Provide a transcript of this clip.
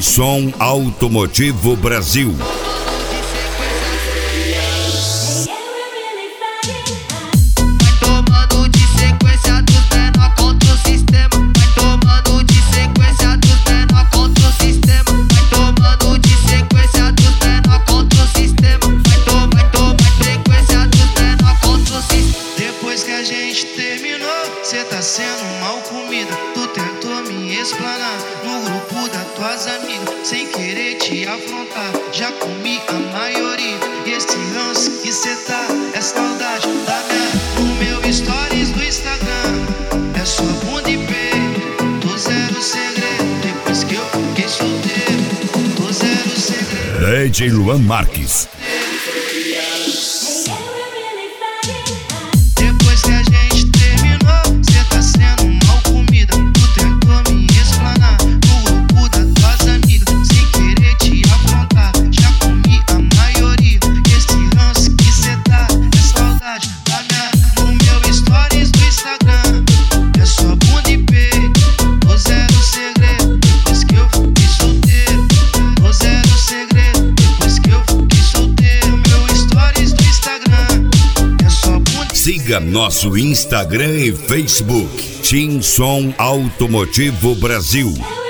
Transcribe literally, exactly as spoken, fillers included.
Tinson Automotivo Brasil. Cê tá sendo mal comida, tu tentou me explanar no grupo das tuas amigas, sem querer te afrontar. Já comi a maioria, e esse ranço que cê tá é saudade da minha. No meu stories do Instagram é só bunda e peito, tô zero segredo. Depois que eu fiquei solteiro, tô zero segredo. D J Luan Marques. Depois que a gente terminou, cê tá sendo mal comida, tu tentou me explanar no grupo das tuas amigas, sem querer te afrontar. Já comi a maioria, esse ranço que cê tá é saudade da minha. No meu stories do Instagram é só bunda e peito, tô zero segredo. Depois que eu fiquei solteiro, tô zero segredo. Depois que eu fiquei solteiro, meu stories do Instagram é só bunda. Siga nosso Instagram e Facebook, Tinson Automotivo Brasil.